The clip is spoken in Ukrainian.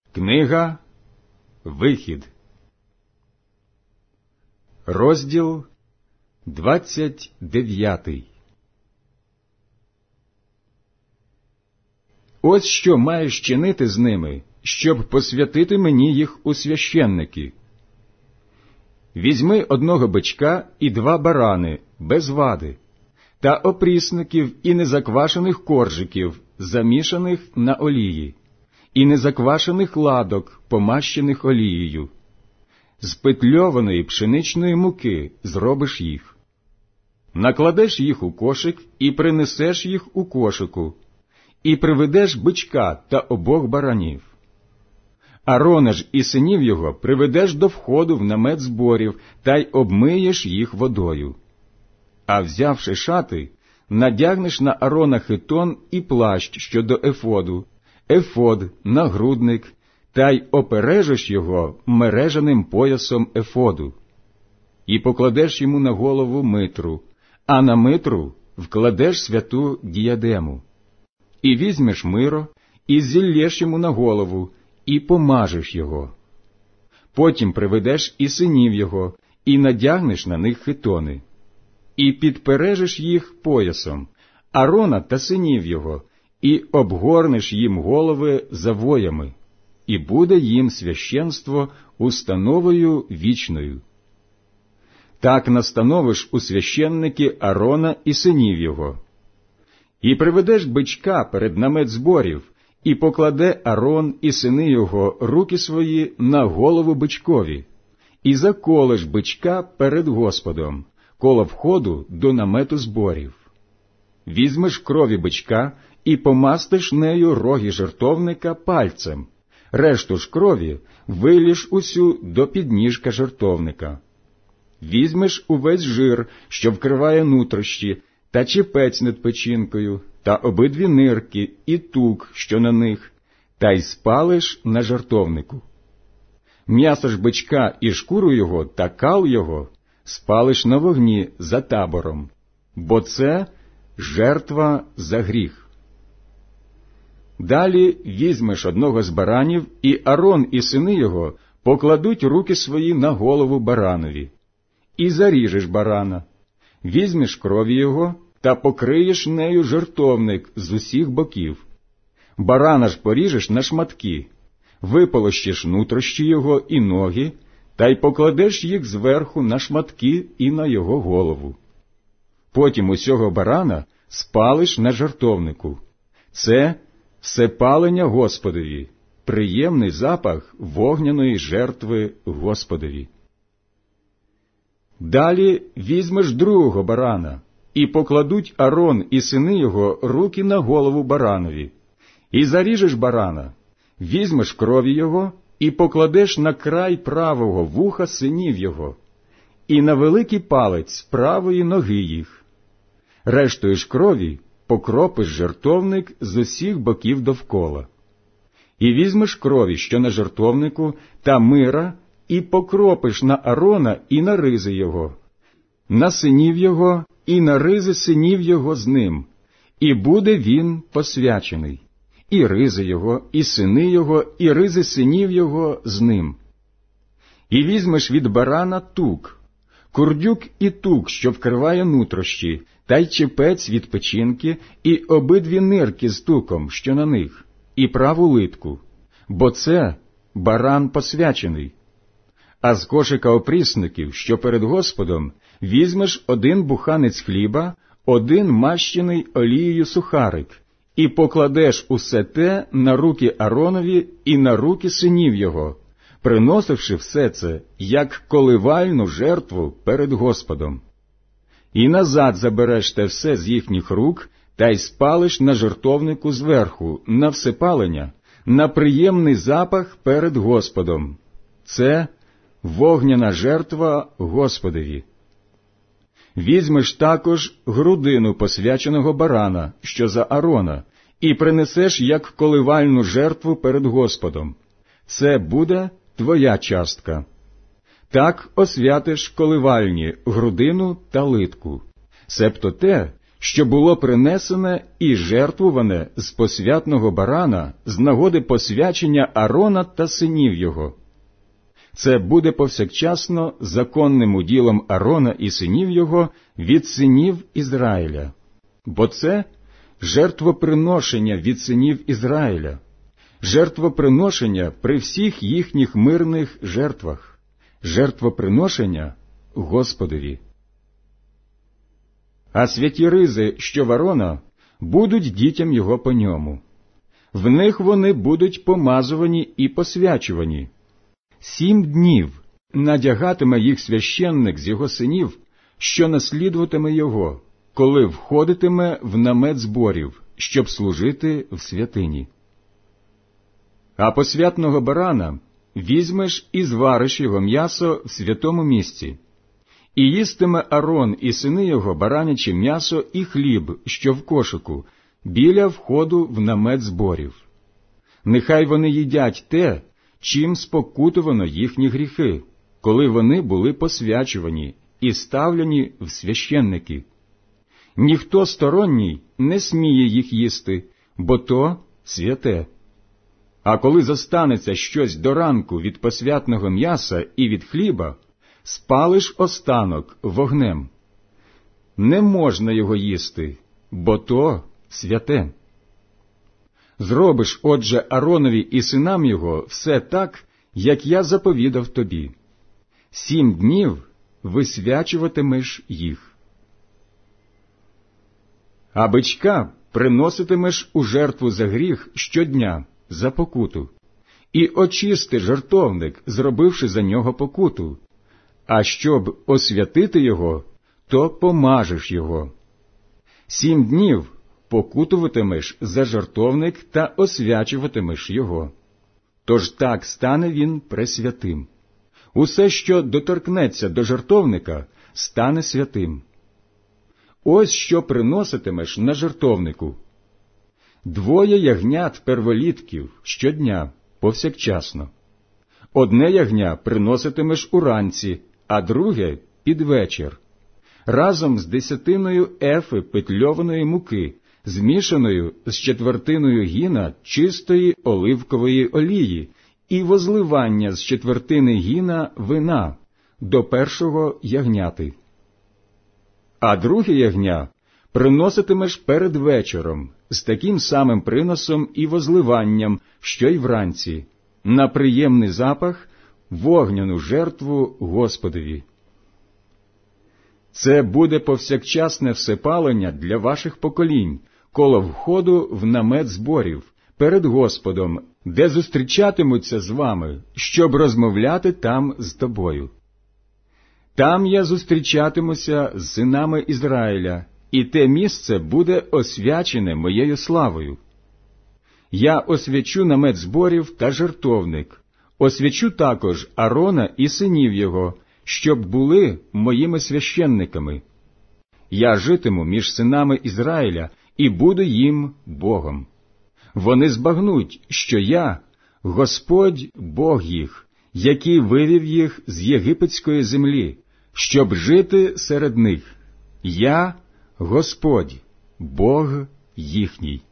Книга Вихід, розділ 29. Ось що маєш чинити з ними, щоб посвятити мені їх у священники. Візьми одного бичка і 2 барани, без вади, та опрісників і незаквашених коржиків, замішаних на олії, і незаквашених ладок, помащених олією. З петльованої пшеничної муки зробиш їх. Накладеш їх у кошик і принесеш їх у кошику, і приведеш бичка та обох баранів. Арона ж і синів його приведеш до входу в намет зборів, та й обмиєш їх водою. А взявши шати, надягнеш на Арона хитон і плащ щодо ефоду, ефод, нагрудник, та й опережеш його мережаним поясом ефоду. І покладеш йому на голову митру, а на митру вкладеш святу діадему. І візьмеш миро, і зіллєш йому на голову, і помажеш його. Потім приведеш і синів його, і надягнеш на них хитони. І підпережеш їх поясом, Арона та синів його, і обгорнеш їм голови завоями, і буде їм священство установою вічною. Так настановиш у священники Арона і синів його. І приведеш бичка перед намет зборів, і покладе Арон і сини його руки свої на голову бичкові, і заколеш бичка перед Господом, коло входу до намету зборів. Візьмеш крові бичка і помастиш нею роги жертовника пальцем, решту ж крові виліш усю до підніжка жертовника. Візьмеш увесь жир, що вкриває нутрощі, та чепець над печінкою, та обидві нирки і тук, що на них, та й спалиш на жертовнику. М'ясо ж бичка і шкуру його та кал його спалиш на вогні за табором, бо це жертва за гріх. Далі візьмеш одного з баранів, і Арон і сини його покладуть руки свої на голову баранові. І заріжеш барана, візьмеш крові його та покриєш нею жертовник з усіх боків. Барана ж поріжеш на шматки, виполощиш нутрощі його і ноги, та й покладеш їх зверху на шматки і на його голову. Потім усього барана спалиш на жертовнику. Це всепалення Господові, приємний запах вогняної жертви Господові. Далі візьмеш другого барана, і покладуть Арон і сини його руки на голову баранові. І заріжеш барана, візьмеш крові його і покладеш на край правого вуха синів його, і на великий палець правої ноги їх. Рештою ж крові покропиш жертовник з усіх боків довкола. І візьмеш крові, що на жертовнику, та мира, і покропиш на Арона і на ризи його, на синів його і на ризи синів його з ним, і буде він посвячений, і ризи його, і сини його, і ризи синів його з ним. І візьмеш від барана тук, курдюк і тук, що вкриває нутрощі, та й чепець від печінки, і обидві нирки з туком, що на них, і праву литку, бо це баран посвячений. А з кошика опрісників, що перед Господом, візьмеш 1 буханець хліба, 1 мащений олією сухарик, і покладеш усе те на руки Аронові і на руки синів його, приносивши все це, як коливальну жертву перед Господом. І назад забереш те все з їхніх рук, та й спалиш на жертовнику зверху, на всепалення, на приємний запах перед Господом. Це вогняна жертва Господові. Візьмеш також грудину посвяченого барана, що за Арона, і принесеш як коливальну жертву перед Господом. Це буде твоя частка. Так освятиш коливальні грудину та литку, себто те, що було принесене і жертвуване з посвятного барана з нагоди посвячення Аарона та синів його. Це буде повсякчасно законним уділом Аарона і синів його від синів Ізраїля, бо це жертвоприношення від синів Ізраїля, жертвоприношення при всіх їхніх мирних жертвах, жертвоприношення Господові. А святі ризи, що в Аарона, будуть дітям його по ньому. В них вони будуть помазувані і посвячувані. 7 днів надягатиме їх священник з його синів, що наслідуватиме його, коли входитиме в намет зборів, щоб служити в святині. А посвятного барана візьмеш і звариш його м'ясо в святому місці, і їстиме Аарон і сини його бараняче м'ясо і хліб, що в кошику, біля входу в намет зборів. Нехай вони їдять те, чим спокутувано їхні гріхи, коли вони були посвячувані і ставлені в священники. Ніхто сторонній не сміє їх їсти, бо то святе. А коли зостанеться щось до ранку від посвятного м'яса і від хліба, спалиш останок вогнем. Не можна його їсти, бо то святе. Зробиш, отже, Ааронові і синам його все так, як я заповідав тобі. 7 днів висвячуватимеш їх. А бичка приноситимеш у жертву за гріх щодня, за покуту, і очисти жертовник, зробивши за нього покуту, а щоб освятити його, то помажеш його. 7 днів покутуватимеш за жертовник та освячуватимеш його. Тож так стане він пресвятим. Усе, що доторкнеться до жертовника, стане святим. Ось що приноситимеш на жертовнику: 2 ягнят перволітків щодня, повсякчасно. 1 ягня приноситимеш уранці, а друге – під вечір, разом з 10 ефи петльованої муки, змішаною з 1/4 гіна чистої оливкової олії і возливання з 1/4 гіна вина до першого ягняти. А друге ягня приноситимеш перед вечором з таким самим приносом і возливанням, що й вранці, на приємний запах, вогняну жертву Господові. Це буде повсякчасне всепалення для ваших поколінь, коло входу в намет зборів, перед Господом, де зустрічатимуться з вами, щоб розмовляти там з тобою. Там я зустрічатимуся з синами Ізраїля, і те місце буде освячене моєю славою. Я освячу намет зборів та жертовник, освячу також Аарона і синів його, щоб були моїми священниками. Я житиму між синами Ізраїля і буду їм Богом. Вони збагнуть, що я – Господь Бог їх, який вивів їх з єгипетської землі, щоб жити серед них. Я – Господь, Бог їхній.